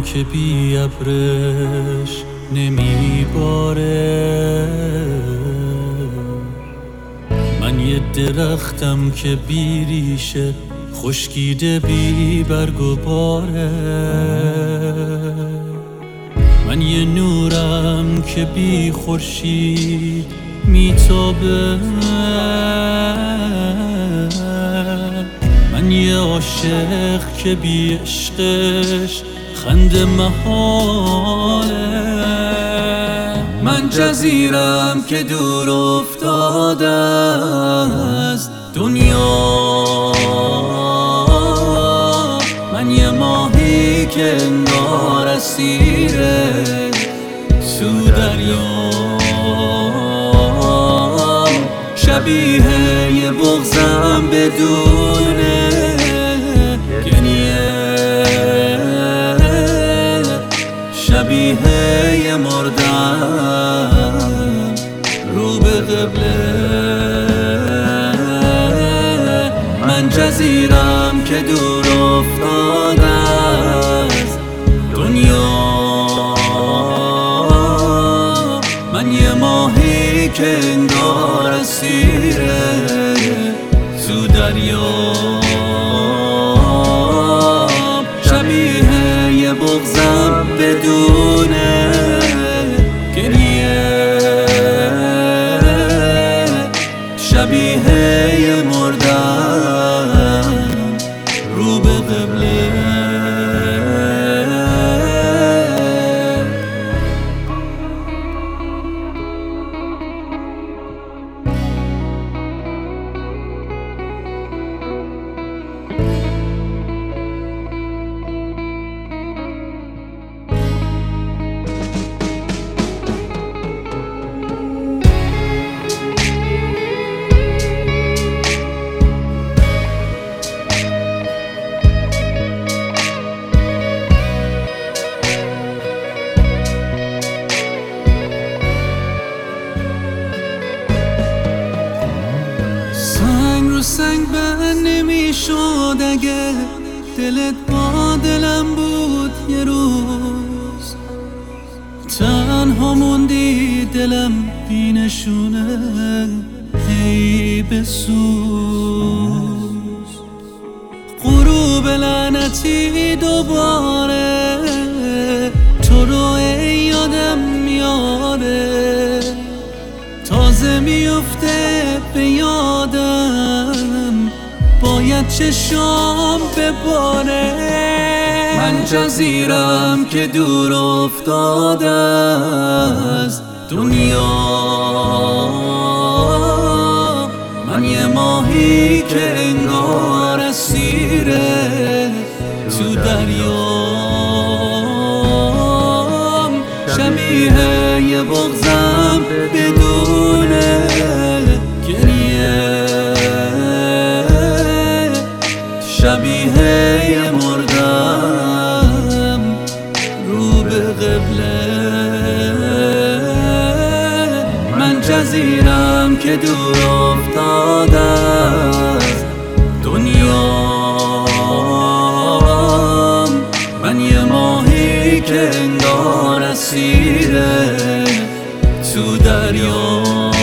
که بی ابرش نمیباره، من یه درختم که بی ریشه خشکیده بی برگ و باره، من یه نورم که بی خورشید میتابه، من یه عاشق که بی عشقش خنده محاله، من جزیرم که دور افتاده از دنیا، من یه ماهی که انگار اسیره تو دریا، شبیه یه بغضم بدون گریه، شبیه یه مردم رو به قبله، من جزیرم که دور افتاده از دنیا، من یه ماهی که انگار اسیره تو دریا، شبیه یه بغضم بدون گریه، شبیه یه مردم رو به قبله. سنگ بند نمیشد اگه دلت با دلم بود، یه روز تنها موندی دلم بی نشونه هی بسوز، غروب لعنتی دوباره تو رو یادم میاره، تازه میفته به یادم باید چشام بباره، من جزیرم که دور افتاده از دنیا، من یه ماهی که انگار اسیره تو دریا، شبیه یه بغضم بدون گریه، شبیه یه مردم رو به قبله، من جزیرم که دور افتاده از دنیا، من یه ماهی که انگار اسیره تو دریا،